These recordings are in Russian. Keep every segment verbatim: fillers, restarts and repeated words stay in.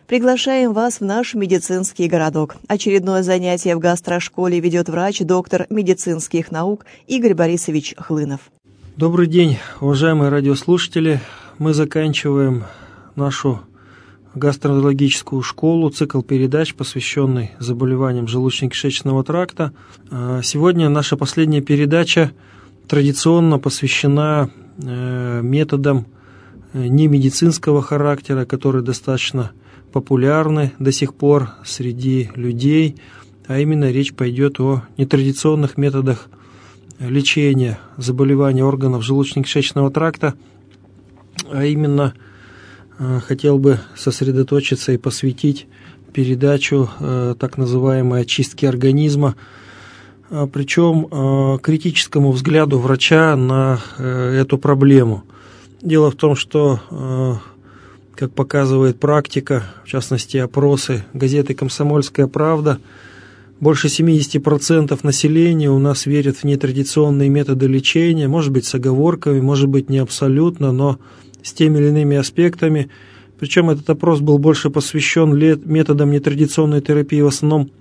Приглашаем вас в наш медицинский городок. Очередное занятие в гастрошколе ведет врач, доктор медицинских наук Игорь Борисович Хлынов. Добрый день, уважаемые радиослушатели. Мы заканчиваем нашу гастроэнтерологическую школу, цикл передач, посвященный заболеваниям желудочно-кишечного тракта. Сегодня наша последняя передача традиционно посвящена методам немедицинского характера, которые достаточно популярны до сих пор среди людей, а именно речь пойдет о нетрадиционных методах лечения заболеваний органов желудочно-кишечного тракта, а именно хотел бы сосредоточиться и посвятить передачу так называемой очистки организма, причем критическому взгляду врача на эту проблему. Дело в том, что, как показывает практика, в частности опросы газеты «Комсомольская правда», больше семьдесят процентов населения у нас верят в нетрадиционные методы лечения, может быть с оговорками, может быть не абсолютно, но с теми или иными аспектами. Причем этот опрос был больше посвящен методам нетрадиционной терапии, в основном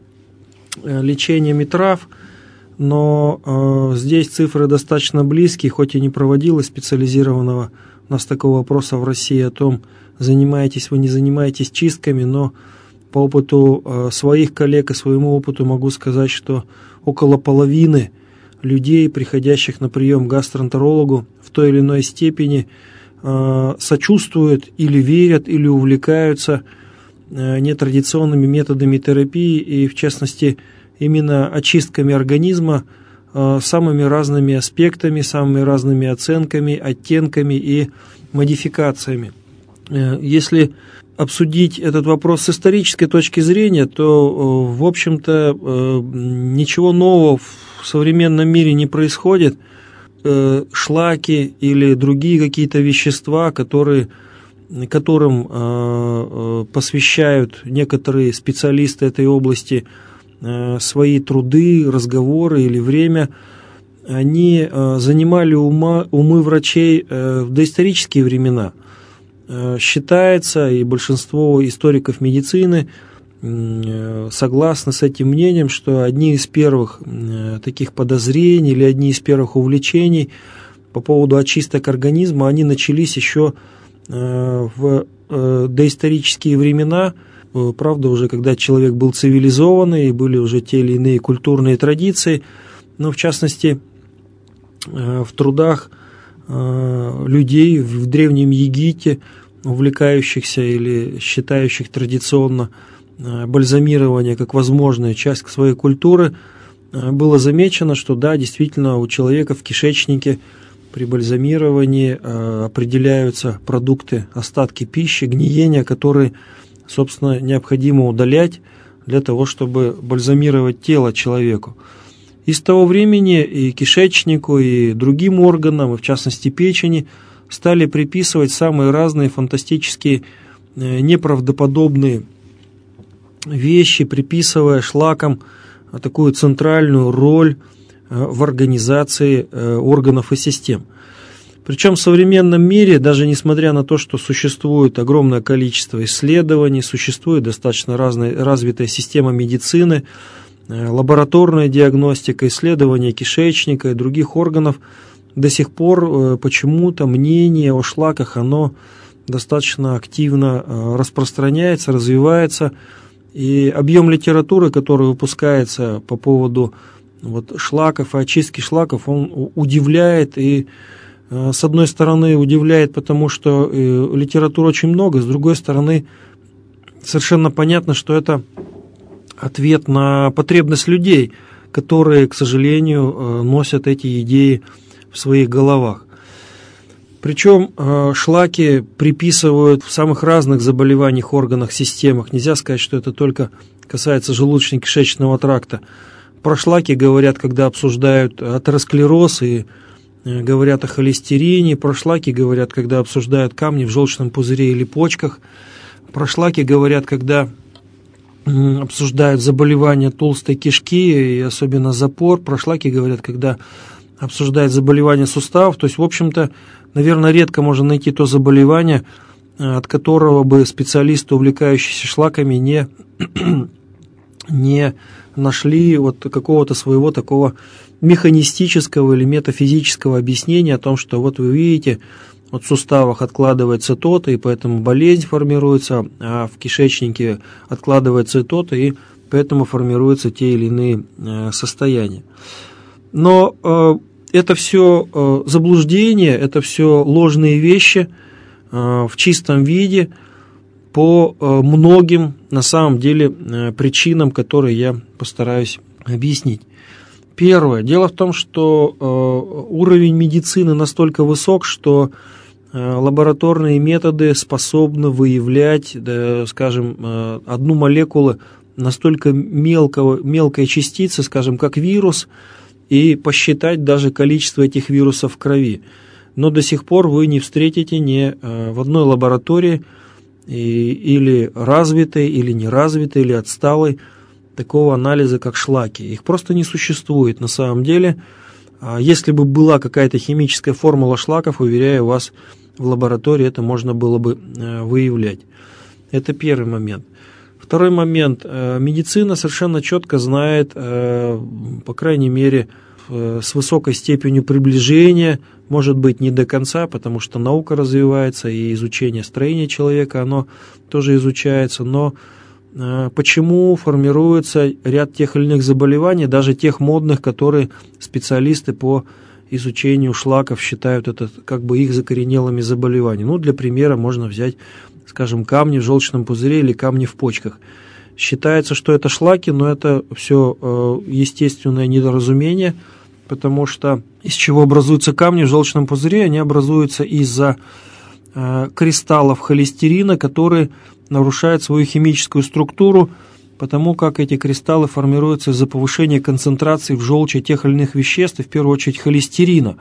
лечением трав, но э, здесь цифры достаточно близкие, хоть и не проводилось специализированного у нас такого опроса в России о том, занимаетесь вы, не занимаетесь чистками, но по опыту э, своих коллег и своему опыту могу сказать, что около половины людей, приходящих на прием к гастроэнтерологу, в той или иной степени э, сочувствуют или верят, или увлекаются э, нетрадиционными методами терапии, и в частности именно очистками организма э, самыми разными аспектами, самыми разными оценками, оттенками и модификациями. Э, если обсудить этот вопрос с исторической точки зрения, то, э, в общем-то, э, ничего нового в современном мире не происходит. Э, шлаки или другие какие-то вещества, которые, которым э, посвящают некоторые специалисты этой области свои труды, разговоры или время, они занимали ума, умы врачей в доисторические времена. Считается, и большинство историков медицины согласны с этим мнением, что одни из первых таких подозрений или одни из первых увлечений по поводу очисток организма, они начались еще в доисторические времена. Правда, уже когда человек был цивилизованный, и были уже те или иные культурные традиции, но в частности в трудах людей в Древнем Египте, увлекающихся или считающих традиционно бальзамирование как возможная часть своей культуры, было замечено, что да, действительно у человека в кишечнике при бальзамировании определяются продукты, остатки пищи, гниения, которые, собственно, необходимо удалять для того, чтобы бальзамировать тело человеку. И с того времени и кишечнику, и другим органам, и в частности печени, стали приписывать самые разные фантастические, неправдоподобные вещи, приписывая шлакам такую центральную роль в организации органов и систем. Причем в современном мире, даже несмотря на то, что существует огромное количество исследований, существует достаточно разная, развитая система медицины, лабораторная диагностика, исследования кишечника и других органов, до сих пор почему-то мнение о шлаках, оно достаточно активно распространяется, развивается, и объем литературы, который выпускается по поводу вот, шлаков и очистки шлаков, он удивляет и, с одной стороны, удивляет, потому что литературы очень много, с другой стороны, совершенно понятно, что это ответ на потребность людей, которые, к сожалению, носят эти идеи в своих головах. Причем шлаки приписывают в самых разных заболеваниях, органах, системах. Нельзя сказать, что это только касается желудочно-кишечного тракта. Про шлаки говорят, когда обсуждают атеросклероз и говорят о холестерине, про шлаки говорят, когда обсуждают камни в желчном пузыре или почках, про шлаки говорят, когда обсуждают заболевания толстой кишки и особенно запор, про шлаки говорят, когда обсуждают заболевания суставов. То есть, в общем-то, наверное, редко можно найти то заболевание, от которого бы специалисты, увлекающиеся шлаками, не, не нашли вот какого-то своего такого механистического или метафизического объяснения о том, что вот вы видите, вот в суставах откладывается то-то, и поэтому болезнь формируется, а в кишечнике откладывается то-то, и поэтому формируются те или иные э, состояния. Но э, это все э, заблуждение, это все ложные вещи э, в чистом виде по э, многим, на самом деле, э, причинам, которые я постараюсь объяснить. Первое. Дело в том, что э, уровень медицины настолько высок, что э, лабораторные методы способны выявлять, да, скажем, э, одну молекулу настолько мелкого, мелкой частицы, скажем, как вирус, и посчитать даже количество этих вирусов в крови. Но до сих пор вы не встретите ни э, в одной лаборатории и, или развитой, или неразвитой, или отсталой такого анализа, как шлаки. Их просто не существует на самом деле. Если бы была какая-то химическая формула шлаков, уверяю вас, в лаборатории это можно было бы выявлять. Это первый момент. Второй момент. Медицина совершенно четко знает, по крайней мере, с высокой степенью приближения, может быть, не до конца, потому что наука развивается, и изучение строения человека, оно тоже изучается, но почему формируется ряд тех или иных заболеваний, даже тех модных, которые специалисты по изучению шлаков считают это как бы их закоренелыми заболеваниями. Ну, для примера можно взять, скажем, камни в желчном пузыре или камни в почках. Считается, что это шлаки, но это все э, естественное недоразумение, потому что из чего образуются камни в желчном пузыре? Они образуются из-за э, кристаллов холестерина, которые нарушают свою химическую структуру, потому как эти кристаллы формируются из-за повышения концентрации в желчи тех или иных веществ, и в первую очередь холестерина.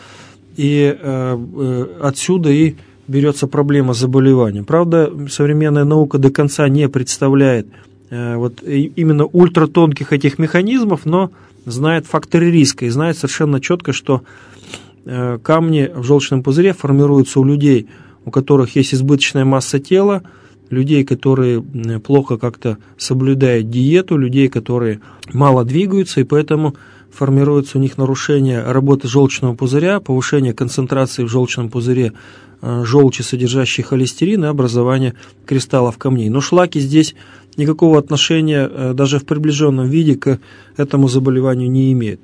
И э, э, отсюда и берется проблема заболевания. Правда, современная наука до конца не представляет э, вот, именно ультратонких этих механизмов, но знает факторы риска и знает совершенно четко, что э, камни в желчном пузыре формируются у людей, у которых есть избыточная масса тела, людей, которые плохо как-то соблюдают диету, людей, которые мало двигаются, и поэтому формируется у них нарушение работы желчного пузыря, повышение концентрации в желчном пузыре желчи, содержащей холестерин, и образование кристаллов камней. Но шлаки здесь никакого отношения даже в приближенном виде к этому заболеванию не имеют.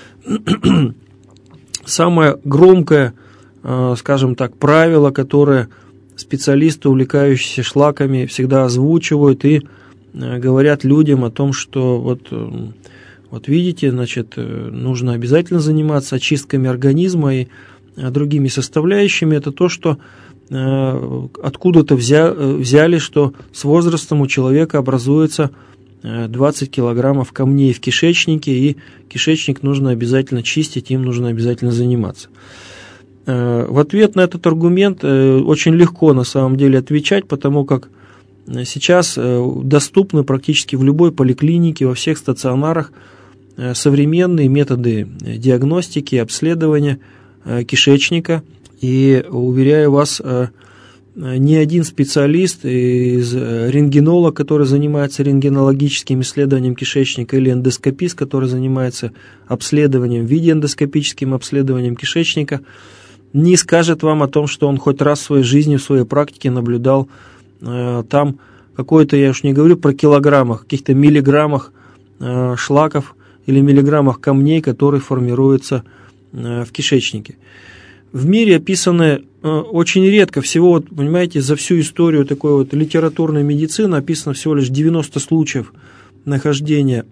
Самое громкое, скажем так, правило, которое специалисты, увлекающиеся шлаками, всегда озвучивают и говорят людям о том, что вот, вот видите, значит, нужно обязательно заниматься очистками организма и другими составляющими. Это то, что откуда-то взяли, что с возрастом у человека образуется двадцать килограммов камней в кишечнике, и кишечник нужно обязательно чистить, им нужно обязательно заниматься. В ответ на этот аргумент очень легко на самом деле отвечать, потому как сейчас доступны практически в любой поликлинике, во всех стационарах современные методы диагностики и обследования кишечника. И, уверяю вас, ни один специалист из рентгенолог, который занимается рентгенологическим исследованием кишечника, или эндоскопист, который занимается обследованием, видеоэндоскопическим обследованием кишечника, не скажет вам о том, что он хоть раз в своей жизни, в своей практике наблюдал э, там какой-то, я уж не говорю про килограммах, каких-то миллиграммах э, шлаков или миллиграммах камней, которые формируются э, в кишечнике. В мире описаны э, очень редко, всего, вот, понимаете, за всю историю такой вот литературной медицины описано всего лишь девяносто случаев нахождения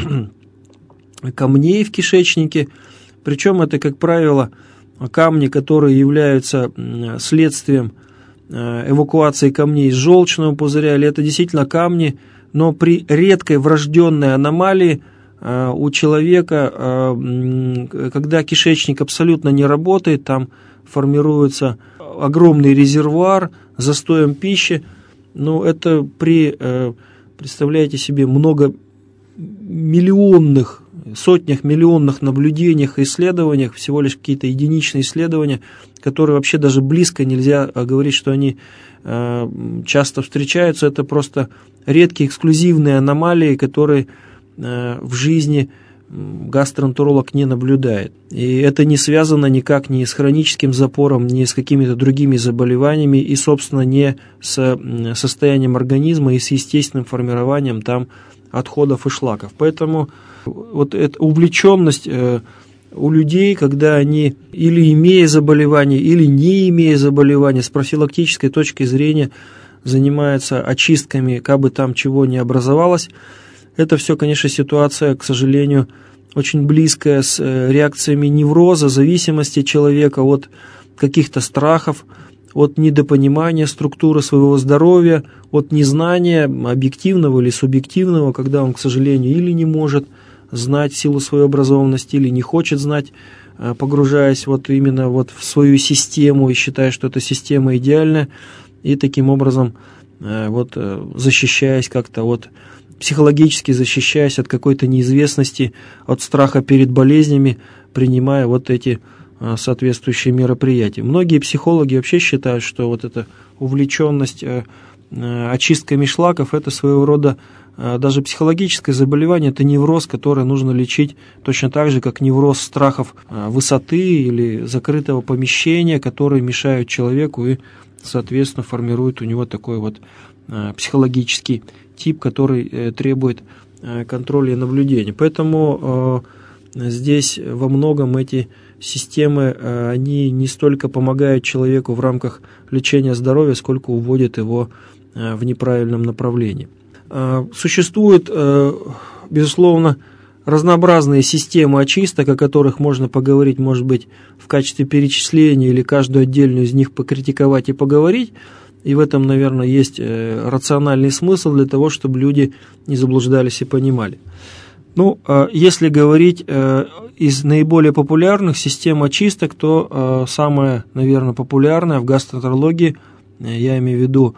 камней в кишечнике, причем это, как правило, камни, которые являются следствием эвакуации камней из желчного пузыря, или это действительно камни, но при редкой врожденной аномалии у человека, когда кишечник абсолютно не работает, там формируется огромный резервуар застоем пищи, ну это при, представляете себе, многомиллионных сотнях, миллионных наблюдениях и исследованиях, всего лишь какие-то единичные исследования, которые вообще даже близко нельзя говорить, что они э, часто встречаются. Это просто редкие эксклюзивные аномалии, которые э, в жизни гастроэнтеролог не наблюдает. И это не связано никак ни с хроническим запором, ни с какими-то другими заболеваниями, и, собственно, не с состоянием организма и с естественным формированием там отходов и шлаков. Поэтому вот эта увлеченность э, у людей, когда они, или имея заболевание, или не имея заболевания, с профилактической точки зрения занимаются очистками, как бы там чего не образовалось, это все, конечно, ситуация, к сожалению, очень близкая с реакциями невроза, зависимости человека от каких-то страхов, от недопонимания структуры своего здоровья, от незнания объективного или субъективного, когда он, к сожалению, или не может знать в силу своей образованности, или не хочет знать, погружаясь вот именно вот в свою систему и считая, что эта система идеальная, и таким образом вот защищаясь как-то от психологически защищаясь от какой-то неизвестности, от страха перед болезнями, принимая вот эти соответствующие мероприятия. Многие психологи вообще считают, что вот эта увлеченность очистками шлаков – это своего рода даже психологическое заболевание, это невроз, который нужно лечить точно так же, как невроз страхов высоты или закрытого помещения, которые мешают человеку и, соответственно, формируют у него такой вот психологический тип, который требует контроля и наблюдения. Поэтому здесь во многом эти системы, они не столько помогают человеку в рамках лечения здоровья, сколько уводят его в неправильном направлении. Существуют, безусловно, разнообразные системы очисток, о которых можно поговорить, может быть, в качестве перечисления или каждую отдельную из них покритиковать и поговорить. И в этом, наверное, есть рациональный смысл для того, чтобы люди не заблуждались и понимали. Ну, если говорить из наиболее популярных систем очисток, то самая, наверное, популярная в гастроэнтерологии, я имею в виду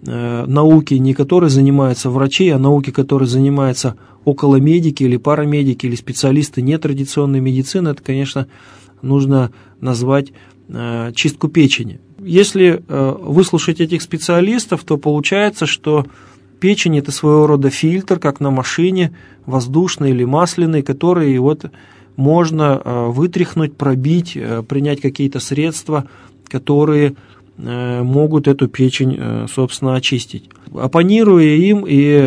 науки, не которые занимаются врачи, а науки, которые занимаются околомедики или парамедики, или специалисты нетрадиционной медицины, это, конечно, нужно назвать чистку печени. Если выслушать этих специалистов, то получается, что печень – это своего рода фильтр, как на машине, воздушный или масляный, который вот можно вытряхнуть, пробить, принять какие-то средства, которые могут эту печень, собственно, очистить. Оппонируя им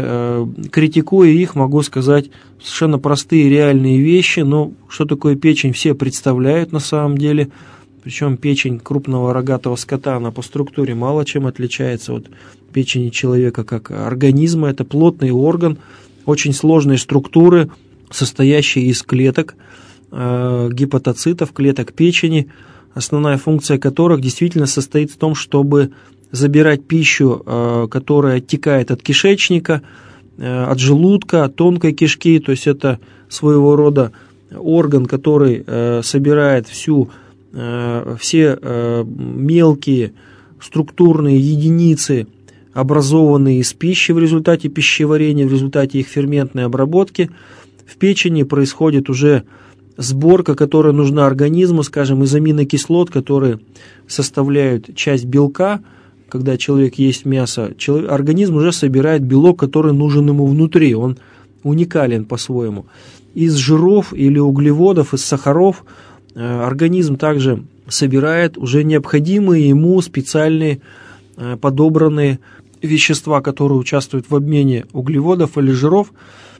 и критикуя их, могу сказать совершенно простые реальные вещи, но что такое печень, все представляют на самом деле. Причем печень крупного рогатого скота, она по структуре мало чем отличается от печени человека как организма. Это плотный орган, очень сложной структуры, состоящий из клеток, э, гепатоцитов, клеток печени, основная функция которых действительно состоит в том, чтобы забирать пищу, э, которая оттекает от кишечника, э, от желудка, от тонкой кишки. То есть это своего рода орган, который э, собирает всю все мелкие структурные единицы, образованные из пищи в результате пищеварения, в результате их ферментной обработки. В печени происходит уже сборка, которая нужна организму, скажем, из аминокислот, которые составляют часть белка. Когда человек ест мясо, человек, организм уже собирает белок, который нужен ему внутри, он уникален по-своему. Из жиров или углеводов, из сахаров организм также собирает уже необходимые ему специальные подобранные вещества, которые участвуют в обмене углеводов или жиров.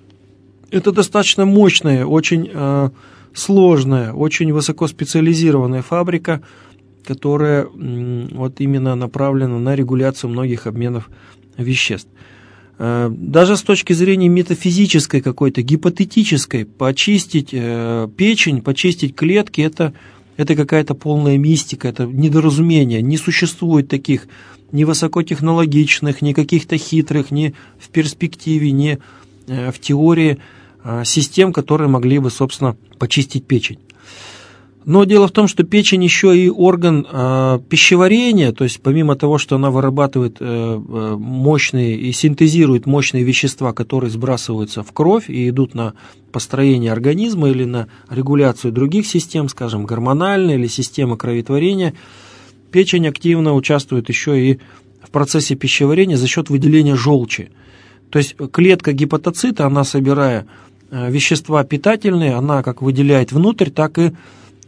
Это достаточно мощная, очень э, сложная, очень высокоспециализированная фабрика, которая э, вот именно направлена на регуляцию многих обменов веществ. Э, даже с точки зрения метафизической какой-то, гипотетической, почистить э, печень, почистить клетки, это, это какая-то полная мистика, это недоразумение. Не существует таких ни высокотехнологичных, ни каких-то хитрых, ни в перспективе, ни э, в теории систем, которые могли бы, собственно, почистить печень. Но дело в том, что печень еще и орган э, пищеварения, то есть помимо того, что она вырабатывает э, мощные и синтезирует мощные вещества, которые сбрасываются в кровь и идут на построение организма или на регуляцию других систем, скажем, гормональной или системы кроветворения, печень активно участвует еще и в процессе пищеварения за счет выделения желчи. То есть клетка гепатоцита, она, собирая э, вещества питательные, она как выделяет внутрь, так и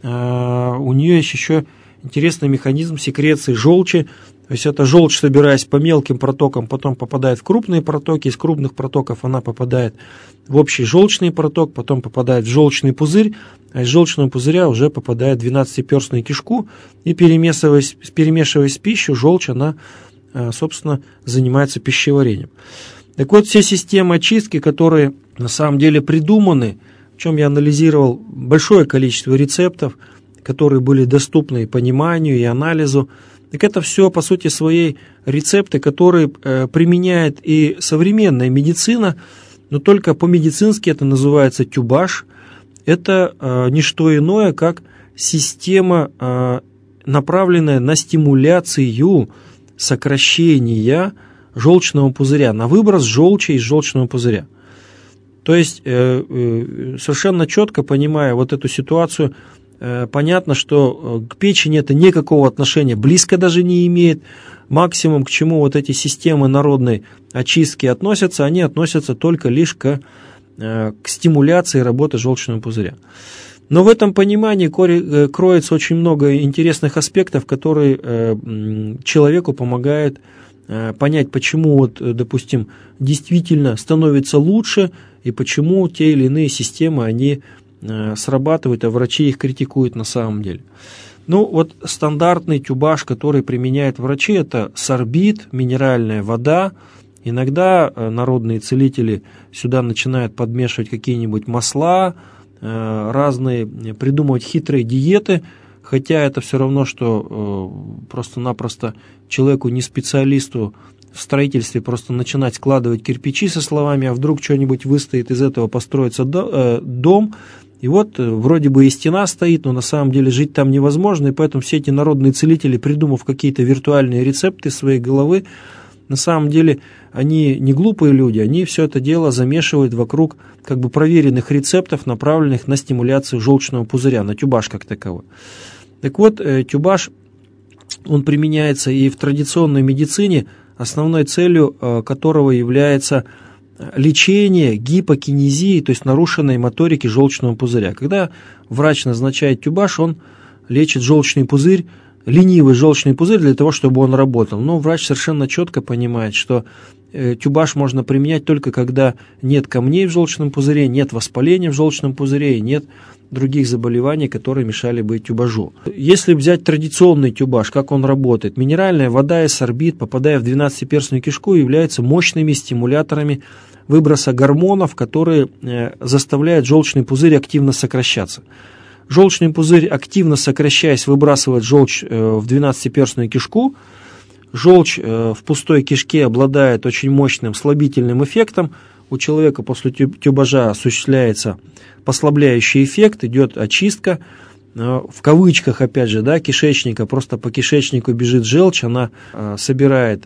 у нее есть еще интересный механизм секреции желчи. То есть эта желчь, собираясь по мелким протокам, потом попадает в крупные протоки, из крупных протоков она попадает в общий желчный проток, потом попадает в желчный пузырь, а из желчного пузыря уже попадает в двенадцатиперстную кишку, и перемешиваясь, перемешиваясь с пищей, желчь, она, собственно, занимается пищеварением. Так вот, все системы очистки, которые на самом деле придуманы, в чем я анализировал большое количество рецептов, которые были доступны и пониманию, и анализу. Так это все, по сути своей, рецепты, которые э, применяет и современная медицина, но только по-медицински это называется тюбаш. Это э, не что иное, как система, э, направленная на стимуляцию сокращения желчного пузыря, на выброс желчи из желчного пузыря. То есть, э, э, совершенно четко понимая вот эту ситуацию, э, понятно, что к печени это никакого отношения близко даже не имеет. Максимум, к чему вот эти системы народной очистки относятся, они относятся только лишь к, э, к стимуляции работы желчного пузыря. Но в этом понимании кори, кроется очень много интересных аспектов, которые э, человеку помогают э, понять, почему, вот, допустим, действительно становится лучше, и почему те или иные системы, они э, срабатывают, а врачи их критикуют на самом деле. Ну, вот стандартный тюбаш, который применяют врачи, это сорбит, минеральная вода. Иногда э, народные целители сюда начинают подмешивать какие-нибудь масла, э, разные, придумывать хитрые диеты, хотя это все равно, что э, просто-напросто человеку, не специалисту, в строительстве просто начинать складывать кирпичи со словами, а вдруг что-нибудь выстоит, из этого построится дом, и вот вроде бы и стена стоит, но на самом деле жить там невозможно, и поэтому все эти народные целители, придумав какие-то виртуальные рецепты своей головы, на самом деле они не глупые люди, они все это дело замешивают вокруг как бы проверенных рецептов, направленных на стимуляцию желчного пузыря, на тюбаш как таковой. Так вот, тюбаш, он применяется и в традиционной медицине, основной целью которого является лечение гипокинезии, то есть нарушенной моторики желчного пузыря. Когда врач назначает тюбаш, он лечит желчный пузырь, ленивый желчный пузырь для того, чтобы он работал. Но врач совершенно четко понимает, что тюбаш можно применять только когда нет камней в желчном пузыре, нет воспаления в желчном пузыре и нет других заболеваний, которые мешали бы тюбажу. Если взять традиционный тюбаш, как он работает? Минеральная вода и сорбит, попадая в двенадцатиперстную кишку, являются мощными стимуляторами выброса гормонов, которые заставляют желчный пузырь активно сокращаться. Желчный пузырь, активно сокращаясь, выбрасывает желчь в двенадцатиперстную кишку. Желчь в пустой кишке обладает очень мощным слабительным эффектом. У человека после тюбажа осуществляется послабляющий эффект, идет очистка, в кавычках, опять же, да, кишечника, просто по кишечнику бежит желчь, она собирает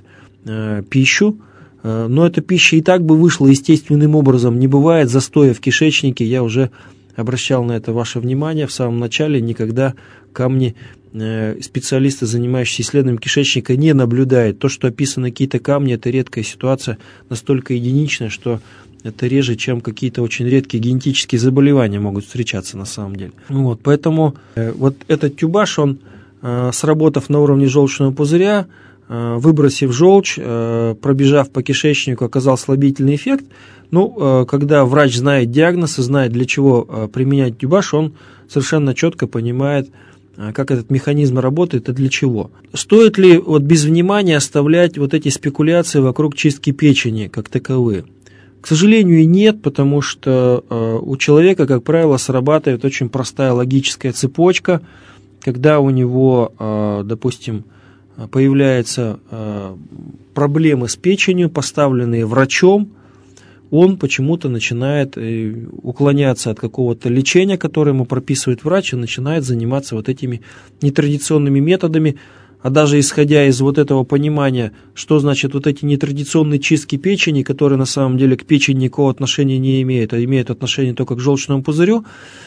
пищу, но эта пища и так бы вышла естественным образом, не бывает застоя в кишечнике, я уже обращал на это ваше внимание в самом начале, никогда камни специалисты, занимающиеся исследованием кишечника, не наблюдают. То, что описаны какие-то камни, это редкая ситуация, настолько единичная, что это реже, чем какие-то очень редкие генетические заболевания могут встречаться на самом деле. Вот, поэтому э, вот этот тюбаш, он, э, сработав на уровне желчного пузыря, э, выбросив желчь, э, пробежав по кишечнику, оказал слабительный эффект. Ну, э, когда врач знает диагноз и знает, для чего э, применять тюбаш, он совершенно четко понимает, как этот механизм работает и для чего. Стоит ли вот без внимания оставлять вот эти спекуляции вокруг чистки печени как таковые? К сожалению, нет, потому что э, у человека, как правило, срабатывает очень простая логическая цепочка, когда у него, э, допустим, появляются э, проблемы с печенью, поставленные врачом, он почему-то начинает уклоняться от какого-то лечения, которое ему прописывает врач, и начинает заниматься вот этими нетрадиционными методами. А даже исходя из вот этого понимания, что значит вот эти нетрадиционные чистки печени, которые на самом деле к печени никакого отношения не имеют, а имеют отношение только к желчному пузырю,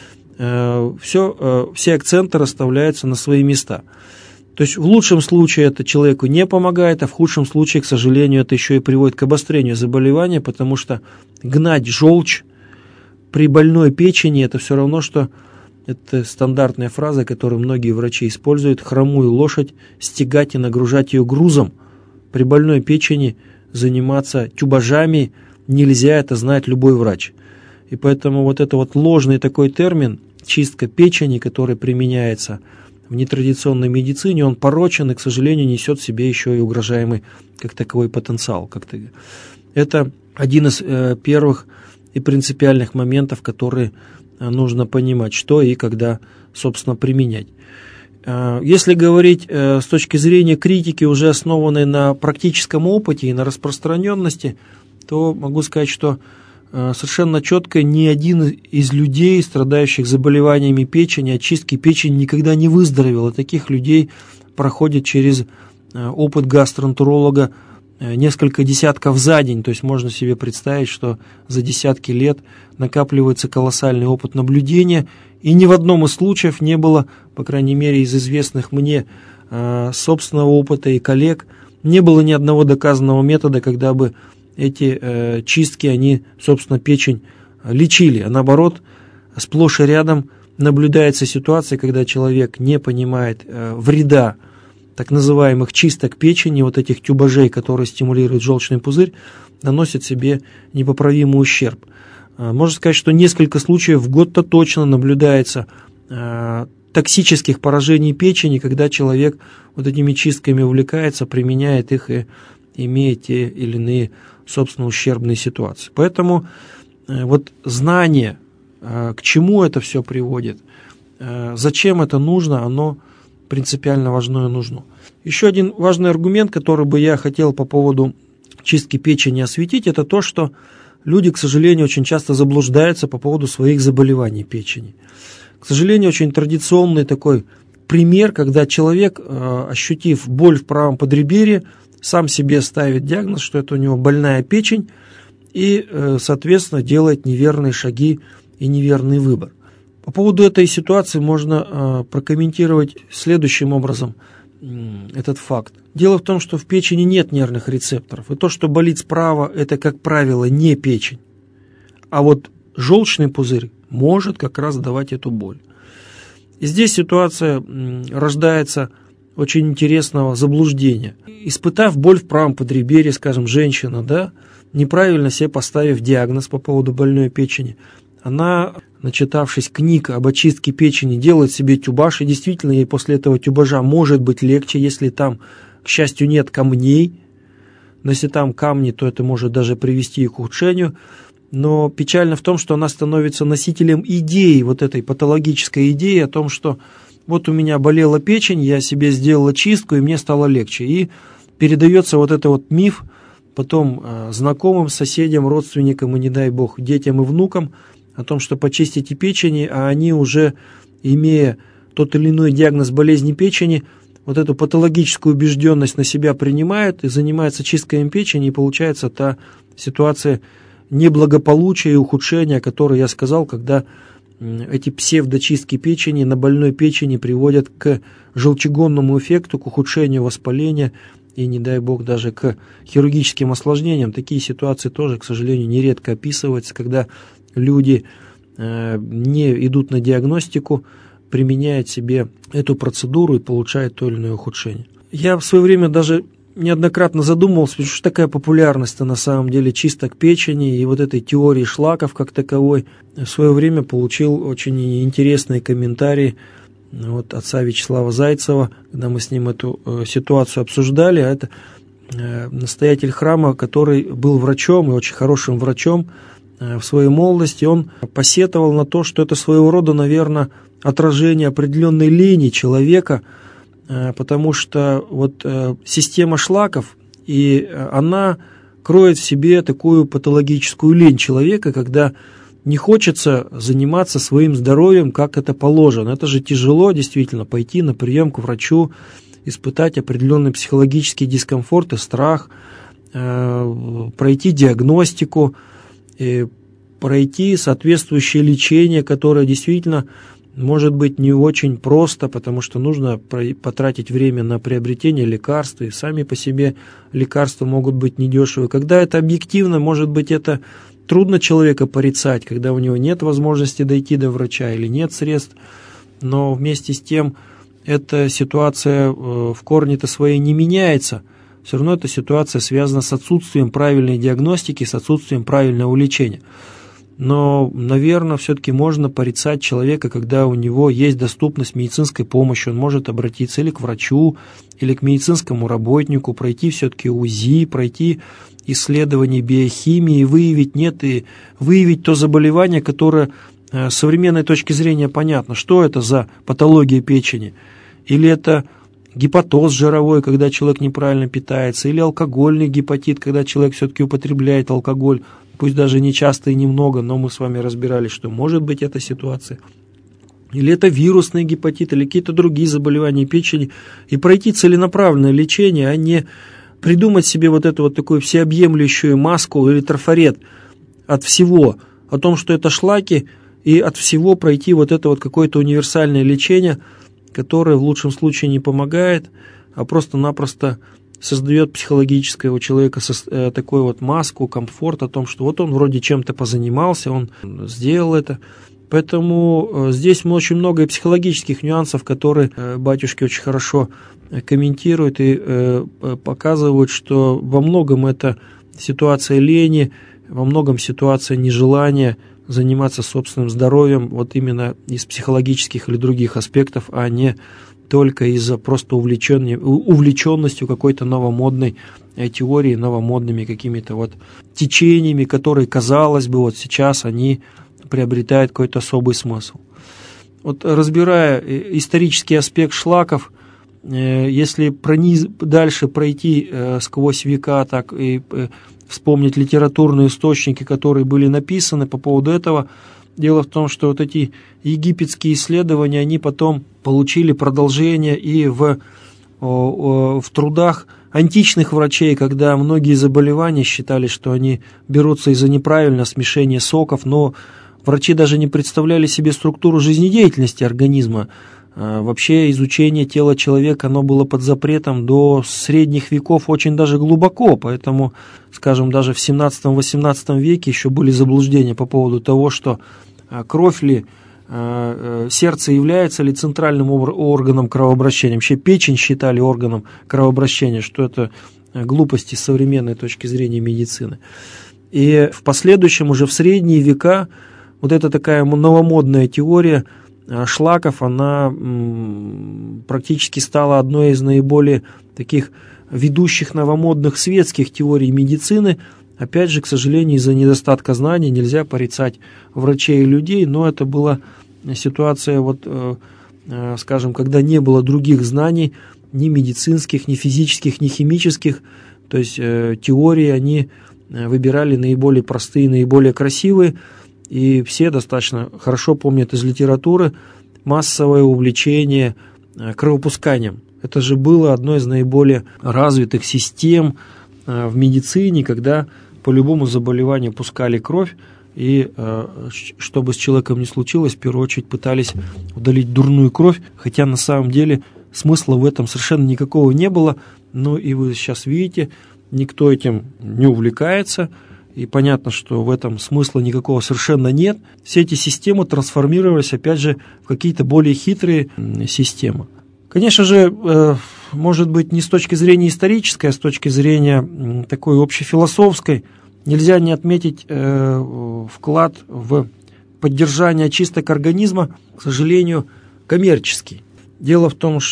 э, все, э, все акценты расставляются на свои места. То есть в лучшем случае это человеку не помогает, а в худшем случае, к сожалению, это еще и приводит к обострению заболевания, потому что гнать желчь при больной печени – это все равно, что это стандартная фраза, которую многие врачи используют: хромую лошадь стегать и нагружать ее грузом. При больной печени заниматься тюбажами нельзя, это знает любой врач. И поэтому вот это вот ложный такой термин чистка печени, который применяется в нетрадиционной медицине, он порочен и, к сожалению, несет в себе еще и угрожаемый как таковой потенциал. Как-то. Это один из э, первых и принципиальных моментов, которые нужно понимать, что и когда, собственно, применять. Если говорить с точки зрения критики, уже основанной на практическом опыте и на распространенности, то могу сказать, что совершенно четко ни один из людей, страдающих заболеваниями печени, очистки печени, никогда не выздоровел. И таких людей проходит через опыт гастроэнтеролога несколько десятков за день. То есть можно себе представить, что за десятки лет накапливается колоссальный опыт наблюдения, и ни в одном из случаев не было, по крайней мере из известных мне собственного опыта и коллег, не было ни одного доказанного метода, когда бы эти э, чистки, они, собственно, печень лечили. А наоборот, сплошь и рядом наблюдается ситуация, когда человек не понимает э, вреда так называемых чисток печени, вот этих тюбажей, которые стимулируют желчный пузырь, наносит себе непоправимый ущерб. Э, можно сказать, что несколько случаев в год-то точно наблюдается э, токсических поражений печени, когда человек вот этими чистками увлекается, применяет их и имеет те или иные, собственно, ущербные ситуации. Поэтому э, вот знание, э, к чему это все приводит, э, зачем это нужно, оно принципиально важно и нужно. Еще один важный аргумент, который бы я хотел по поводу чистки печени осветить, это то, что люди, к сожалению, очень часто заблуждаются по поводу своих заболеваний печени. К сожалению, очень традиционный такой пример, когда человек, э, ощутив боль в правом подреберье, сам себе ставит диагноз, что это у него больная печень, и, соответственно, делает неверные шаги и неверный выбор. По поводу этой ситуации можно прокомментировать следующим образом этот факт. Дело в том, что в печени нет нервных рецепторов, и то, что болит справа, это, как правило, не печень. А вот желчный пузырь может как раз давать эту боль. И здесь ситуация рождается очень интересного заблуждения. Испытав боль в правом подреберье, скажем, женщина, да, неправильно себе поставив диагноз по поводу больной печени, она, начитавшись книг об очистке печени, делает себе тюбаж, и действительно ей после этого тюбажа может быть легче, если там, к счастью, нет камней. Но если там камни, то это может даже привести к ухудшению. Но печально в том, что она становится носителем идеи, вот этой патологической идеи о том, что вот у меня болела печень, я себе сделала чистку, и мне стало легче. И передается вот этот вот миф потом э, знакомым, соседям, родственникам и, не дай бог, детям и внукам о том, что почистите печени, а они уже, имея тот или иной диагноз болезни печени, вот эту патологическую убежденность на себя принимают и занимаются чисткой печени, и получается та ситуация неблагополучия и ухудшения, о которой я сказал, когда эти псевдочистки печени на больной печени приводят к желчегонному эффекту, к ухудшению воспаления и, не дай бог, даже к хирургическим осложнениям. Такие ситуации тоже, к сожалению, нередко описываются, когда люди э, не идут на диагностику, применяют себе эту процедуру и получают то или иное ухудшение. Я в свое время даже неоднократно задумывался, что такая популярность на самом деле чисток печени и вот этой теории шлаков как таковой. В свое время получил очень интересные комментарии от отца Вячеслава Зайцева, когда мы с ним эту э, ситуацию обсуждали. А это э, настоятель храма, который был врачом и очень хорошим врачом э, в своей молодости. Он посетовал на то, что это своего рода, наверное, отражение определенной лени человека, потому что вот система шлаков, и она кроет в себе такую патологическую лень человека, когда не хочется заниматься своим здоровьем, как это положено. Это же тяжело действительно пойти на прием к врачу, испытать определенный психологический дискомфорт и страх, э, пройти диагностику, э, пройти соответствующее лечение, которое действительно может быть не очень просто, потому что нужно потратить время на приобретение лекарств, и сами по себе лекарства могут быть недешевы. Когда это объективно, может быть, это трудно человека порицать, когда у него нет возможности дойти до врача или нет средств, но вместе с тем эта ситуация в корне-то своей не меняется. Все равно эта ситуация связана с отсутствием правильной диагностики, с отсутствием правильного лечения. Но, наверное, все-таки можно порицать человека, когда у него есть доступность медицинской помощи, он может обратиться или к врачу, или к медицинскому работнику, пройти все-таки УЗИ, пройти исследование биохимии, выявить, нет, и выявить то заболевание, которое с современной точки зрения понятно, что это за патология печени, или это гепатоз жировой, когда человек неправильно питается, или алкогольный гепатит, когда человек все-таки употребляет алкоголь, пусть даже не часто и немного, но мы с вами разбирались, что может быть эта ситуация. Или это вирусный гепатит, или какие-то другие заболевания печени. И пройти целенаправленное лечение, а не придумать себе вот эту вот такую всеобъемлющую маску или трафарет от всего, о том, что это шлаки, и от всего пройти вот это вот какое-то универсальное лечение, которое в лучшем случае не помогает, а просто-напросто создает психологическое у человека такую вот маску, комфорт о том, что вот он вроде чем-то позанимался, он сделал это. Поэтому здесь очень много и психологических нюансов, которые батюшки очень хорошо комментируют и показывают, что во многом это ситуация лени, во многом ситуация нежелания заниматься собственным здоровьем вот именно из психологических или других аспектов, а не только из-за просто увлеченностью какой-то новомодной теории, новомодными какими-то вот течениями, которые, казалось бы, вот сейчас они приобретают какой-то особый смысл. Вот разбирая исторический аспект шлаков, если прониз, дальше пройти сквозь века, так и вспомнить литературные источники, которые были написаны по поводу этого, дело в том, что вот эти египетские исследования, они потом получили продолжение и в, в трудах античных врачей, когда многие заболевания считали, что они берутся из-за неправильного смешения соков, но врачи даже не представляли себе структуру жизнедеятельности организма. Вообще изучение тела человека, оно было под запретом до средних веков очень даже глубоко, поэтому, скажем, даже в семнадцатом-восемнадцатом веке еще были заблуждения по поводу того, что кровь ли, сердце является ли центральным органом кровообращения. Вообще печень считали органом кровообращения, что это глупости с современной точки зрения медицины. И в последующем, уже в средние века, вот эта такая новомодная теория шлаков, она практически стала одной из наиболее таких ведущих новомодных светских теорий медицины. Опять же, к сожалению, из-за недостатка знаний нельзя порицать врачей и людей, но это была ситуация, вот, скажем, когда не было других знаний, ни медицинских, ни физических, ни химических, то есть теории они выбирали наиболее простые, наиболее красивые. И все достаточно хорошо помнят из литературы массовое увлечение кровопусканием. Это же было одной из наиболее развитых систем в медицине, когда по любому заболеванию пускали кровь, и чтобы с человеком не случилось, в первую очередь пытались удалить дурную кровь, хотя на самом деле смысла в этом совершенно никакого не было. Ну и вы сейчас видите, никто этим не увлекается. И понятно, что в этом смысла никакого совершенно нет. Все эти системы трансформировались, опять же, в какие-то более хитрые системы. Конечно же, может быть, не с точки зрения исторической, а с точки зрения такой общефилософской, нельзя не отметить вклад в поддержание очисток организма, к сожалению, коммерческий. Дело в том,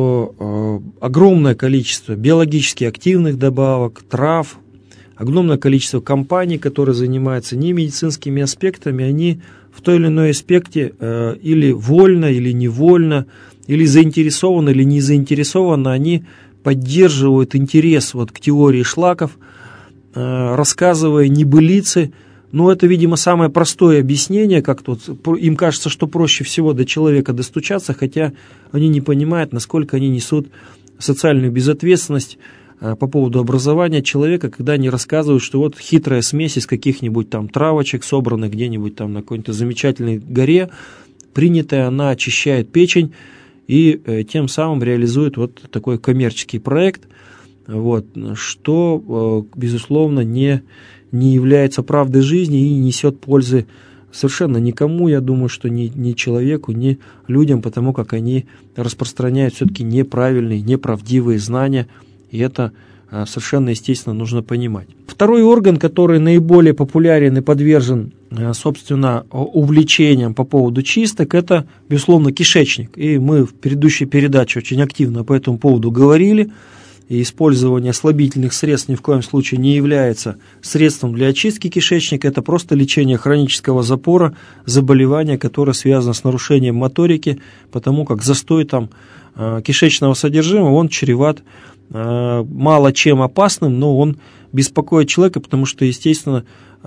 что огромное количество биологически активных добавок, трав, огромное количество компаний, которые занимаются не медицинскими аспектами, они в той или иной аспекте э, или вольно, или невольно, или заинтересованно, или не заинтересованно, они поддерживают интерес вот к теории шлаков, рассказывая небылицы. Но это, видимо, самое простое объяснение, как тут им кажется, что проще всего до человека достучаться, хотя они не понимают, насколько они несут социальную безответственность по поводу образования человека, когда они рассказывают, что вот хитрая смесь из каких-нибудь там травочек, собранных где-нибудь там на какой-то замечательной горе, принятая, она очищает печень и э, тем самым реализует вот такой коммерческий проект, вот, что, э, безусловно, не, не является правдой жизни и не несет пользы совершенно никому, я думаю, что ни, ни человеку, ни людям, потому как они распространяют все-таки неправильные, неправдивые знания, и это э, совершенно естественно нужно понимать. Второй орган, который наиболее популярен и подвержен, э, собственно, увлечениям по поводу чисток, это, безусловно, кишечник. И мы в предыдущей передаче очень активно по этому поводу говорили. И использование слабительных средств ни в коем случае не является средством для очистки кишечника. Это просто лечение хронического запора, заболевания, которое связано с нарушением моторики, потому как застой там э, кишечного содержимого, он чреват э, мало чем опасным, но он беспокоит человека, потому что, естественно,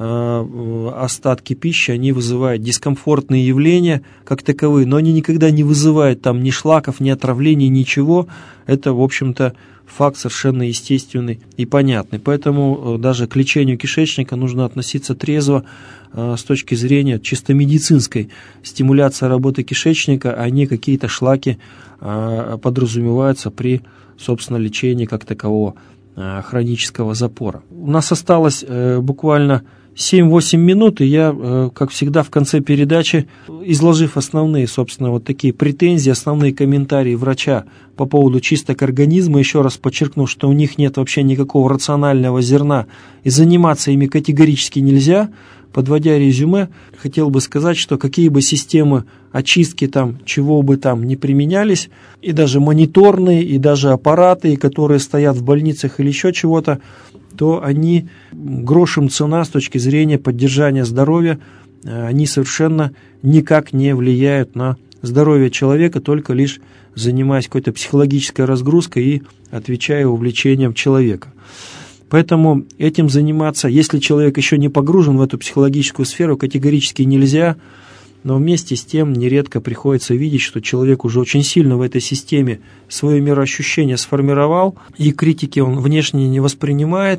э, остатки пищи, они вызывают дискомфортные явления как таковые, но они никогда не вызывают там ни шлаков, ни отравлений, ничего. Это, в общем-то, факт совершенно естественный и понятный. Поэтому даже к лечению кишечника нужно относиться трезво с точки зрения чисто медицинской стимуляции работы кишечника, а не какие-то шлаки подразумеваются при, собственно, лечении как такового хронического запора. У нас осталось буквально семь-восемь минут, и я, как всегда, в конце передачи, изложив основные, собственно, вот такие претензии, основные комментарии врача по поводу чисток организма, еще раз подчеркну, что у них нет вообще никакого рационального зерна, и заниматься ими категорически нельзя. Подводя резюме, хотел бы сказать, что какие бы системы очистки там, чего бы там ни применялись, и даже мониторные, и даже аппараты, которые стоят в больницах или еще чего-то, то они грошем цена с точки зрения поддержания здоровья, они совершенно никак не влияют на здоровье человека, только лишь занимаясь какой-то психологической разгрузкой и отвечая увлечениям человека. Поэтому этим заниматься, если человек еще не погружен в эту психологическую сферу, категорически нельзя, но вместе с тем нередко приходится видеть, что человек уже очень сильно в этой системе свое мироощущение сформировал, и критики он внешне не воспринимает.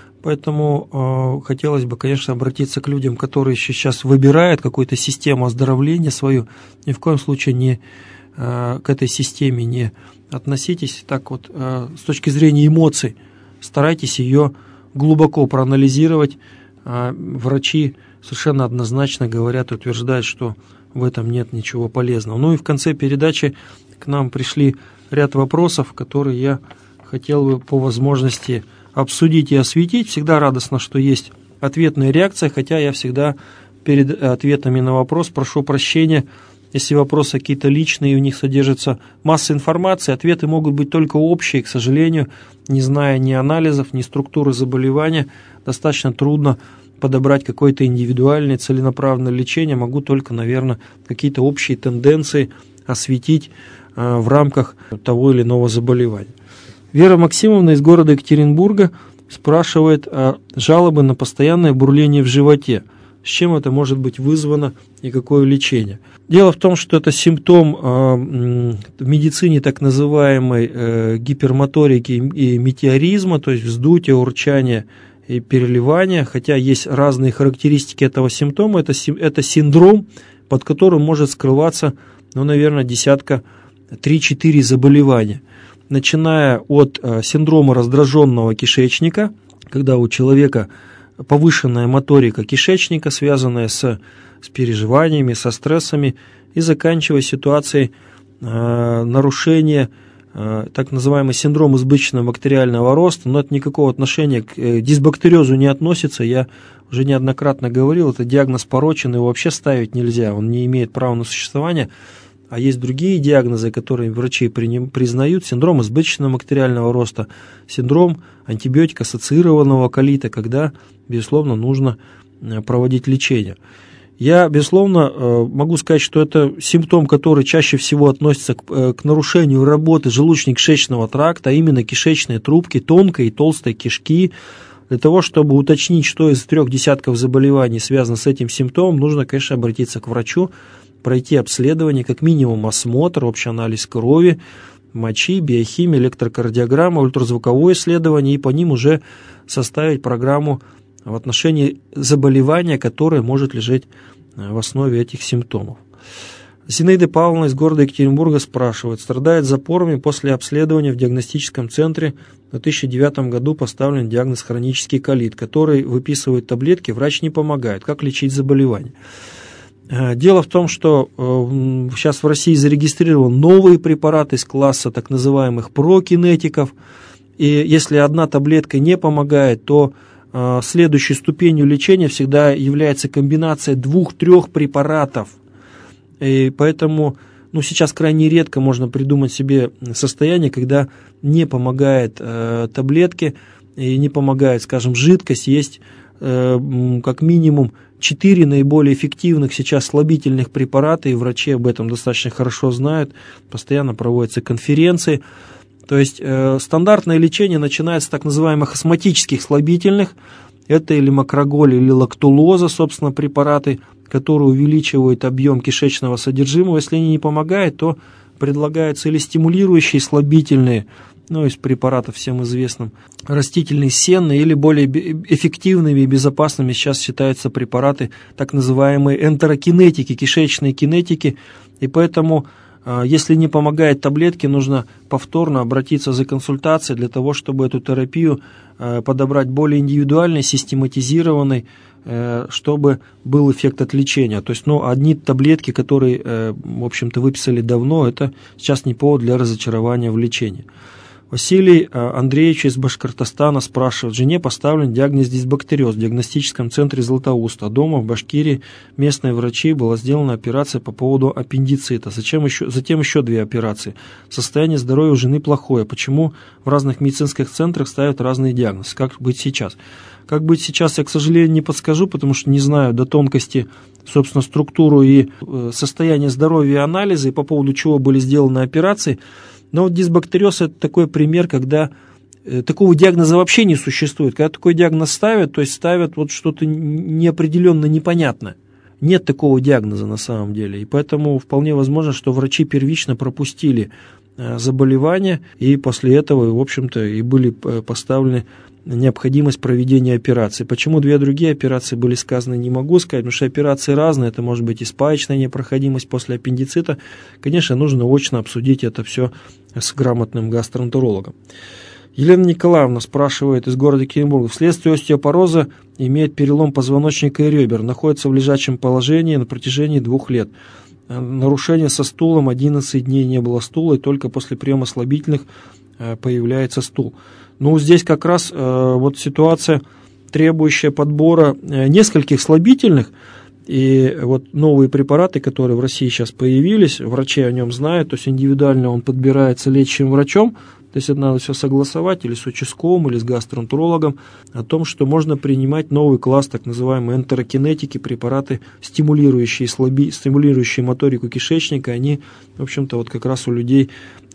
Поэтому э, хотелось бы, конечно, обратиться к людям, которые сейчас выбирают какую-то систему оздоровления свою. Ни в коем случае не, э, к этой системе не относитесь так вот э, с точки зрения эмоций. Старайтесь ее глубоко проанализировать. Э, врачи совершенно однозначно говорят и утверждают, что в этом нет ничего полезного. Ну и в конце передачи к нам пришли ряд вопросов, которые я хотел бы по возможности обсудить и осветить. Всегда радостно, что есть ответная реакция, хотя я всегда перед ответами на вопрос прошу прощения, если вопросы какие-то личные, и в них содержится масса информации, ответы могут быть только общие, к сожалению, не зная ни анализов, ни структуры заболевания, достаточно трудно подобрать какое-то индивидуальное целенаправленное лечение, могу только, наверное, какие-то общие тенденции осветить э, в рамках того или иного заболевания. Вера Максимовна из города Екатеринбурга спрашивает о жалобы на постоянное бурление в животе. С чем это может быть вызвано и какое лечение? Дело в том, что это симптом э, в медицине так называемой э, гипермоторики и метеоризма, то есть вздутия, урчания и переливания, хотя есть разные характеристики этого симптома. Это, это синдром, под которым может скрываться, ну, наверное, десятка три-четыре заболевания. Начиная от э, синдрома раздраженного кишечника, когда у человека повышенная моторика кишечника, связанная с, с переживаниями, со стрессами, и заканчивая ситуацией э, нарушения, э, так называемый синдром избыточного бактериального роста, но это никакого отношения к э, дисбактериозу не относится. Я уже неоднократно говорил, это диагноз порочен, его вообще ставить нельзя, он не имеет права на существование. А есть другие диагнозы, которые врачи признают: синдром избыточного бактериального роста, синдром антибиотик-ассоциированного колита, когда, безусловно, нужно проводить лечение. Я, безусловно, могу сказать, что это симптом, который чаще всего относится к, к нарушению работы желудочно-кишечного тракта, а именно кишечной трубки, тонкой и толстой кишки. Для того, чтобы уточнить, что из трех десятков заболеваний связано с этим симптомом, нужно, конечно, обратиться к врачу, пройти обследование, как минимум осмотр, общий анализ крови, мочи, биохимия, электрокардиограмма, ультразвуковое исследование, и по ним уже составить программу в отношении заболевания, которое может лежать в основе этих симптомов. Зинаида Павловна из города Екатеринбурга спрашивает: страдает запорами, после обследования в диагностическом центре в две тысячи девятом году поставлен диагноз хронический колит, который выписывает таблетки, врач не помогает. Как лечить заболевание? Дело в том, что сейчас в России зарегистрированы новые препараты из класса так называемых прокинетиков, и если одна таблетка не помогает, то следующей ступенью лечения всегда является комбинация двух-трех препаратов. И поэтому ну, сейчас крайне редко можно придумать себе состояние, когда не помогает э, таблетки и не помогает, скажем, жидкость. Есть э, как минимум четыре наиболее эффективных сейчас слабительных препарата, и врачи об этом достаточно хорошо знают, постоянно проводятся конференции. То есть э, стандартное лечение начинается с так называемых астматических слабительных, это или макроголь, или лактулоза, собственно, препараты, которые увеличивают объем кишечного содержимого. Если они не помогают, то предлагаются или стимулирующие слабительные, ну, из препаратов всем известным, растительные сенные, или более эффективными и безопасными сейчас считаются препараты, так называемые энтерокинетики, кишечные кинетики. И поэтому, если не помогают таблетки, нужно повторно обратиться за консультацией для того, чтобы эту терапию подобрать более индивидуальной, систематизированной, чтобы был эффект от лечения. То есть, ну, одни таблетки, которые, в общем-то, выписали давно, это сейчас не повод для разочарования в лечении. Василий Андреевич из Башкортостана спрашивает: жене поставлен диагноз дисбактериоз в диагностическом центре Златоуст, а дома в Башкирии местные врачи была сделана операция по поводу аппендицита. Зачем еще, затем еще две операции. Состояние здоровья у жены плохое. Почему в разных медицинских центрах ставят разные диагнозы? Как быть сейчас? Как быть сейчас, я, к сожалению, не подскажу, потому что не знаю до тонкости, собственно, структуру и состояние здоровья и анализы, и по поводу чего были сделаны операции. Но вот дисбактериоз – это такой пример, когда э, такого диагноза вообще не существует. Когда такой диагноз ставят, то есть ставят вот что-то неопределенно непонятное. Нет такого диагноза на самом деле. И поэтому вполне возможно, что врачи первично пропустили э, заболевание, и после этого, в общем-то, и были поставлены необходимость проведения операции. Почему две другие операции были сказаны, не могу сказать, потому что операции разные, это может быть и спаечная непроходимость после аппендицита. Конечно, нужно очно обсудить это все с грамотным гастроэнтерологом. Елена Николаевна спрашивает из города Екатеринбурга: вследствие остеопороза имеет перелом позвоночника и ребер, находится в лежачем положении на протяжении двух лет. Нарушение со стулом, одиннадцать дней не было стула, и только после приема слабительных появляется стул. Ну, здесь как раз э, вот ситуация, требующая подбора э, нескольких слабительных, и вот новые препараты, которые в России сейчас появились, врачи о нем знают, то есть индивидуально он подбирается лечащим врачом, то есть это надо все согласовать или с участковым, или с гастроэнтерологом, о том, что можно принимать новый класс, так называемые энтерокинетики, препараты, стимулирующие, слаби, стимулирующие моторику кишечника, они, в общем-то, вот как раз у людей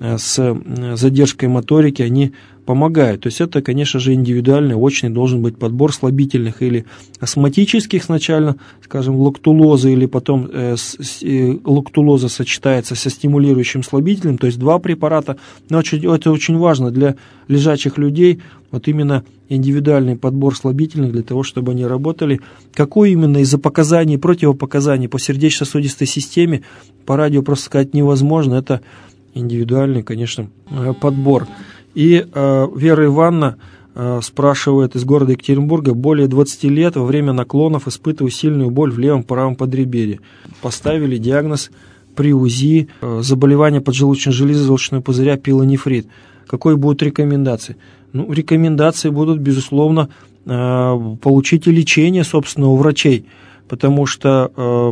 с задержкой моторики, они помогают. То есть это, конечно же, индивидуальный, очный должен быть подбор слабительных или астматических сначала, скажем, лактулоза, или потом э, с, э, лактулоза сочетается со стимулирующим слабительным, то есть два препарата. Но очень, это очень важно для лежачих людей, вот именно индивидуальный подбор слабительных для того, чтобы они работали. Какой именно из-за показаний, противопоказаний по сердечно-сосудистой системе по радио просто сказать невозможно, это индивидуальный, конечно, подбор. И э, Вера Ивановна э, спрашивает из города Екатеринбурга: более двадцати лет во время наклонов испытываю сильную боль в левом правом подреберье. Поставили диагноз при УЗИ э, заболевание поджелудочной железы, желчного пузыря, пилонефрит. Какой будут рекомендации? Ну, рекомендации будут, безусловно, э, получите лечение, собственно, у врачей. Потому что э,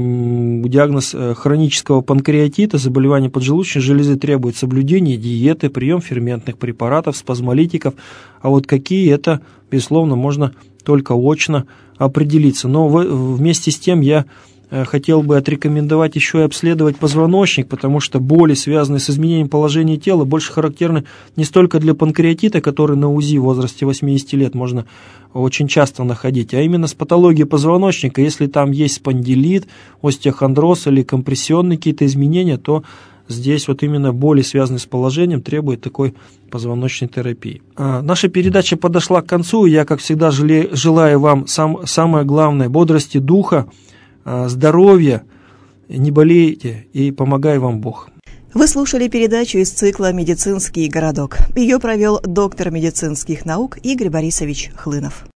диагноз хронического панкреатита, заболевания поджелудочной железы, требует соблюдения диеты, прием ферментных препаратов, спазмолитиков. А вот какие, это, безусловно, можно только очно определиться. Но в, вместе с тем я хотел бы отрекомендовать еще и обследовать позвоночник, потому что боли, связанные с изменением положения тела, больше характерны не столько для панкреатита, который на УЗИ в возрасте восьмидесяти лет можно очень часто находить, а именно с патологией позвоночника. Если там есть спондилит, остеохондроз или компрессионные какие-то изменения, то здесь вот именно боли, связанные с положением, требуют такой позвоночной терапии. А, наша передача подошла к концу. Я, как всегда, жале, желаю вам сам, самое главное – бодрости духа, а, здоровья, не болейте и помогай вам Бог. Вы слушали передачу из цикла «Медицинский городок». Ее провел доктор медицинских наук Игорь Борисович Хлынов.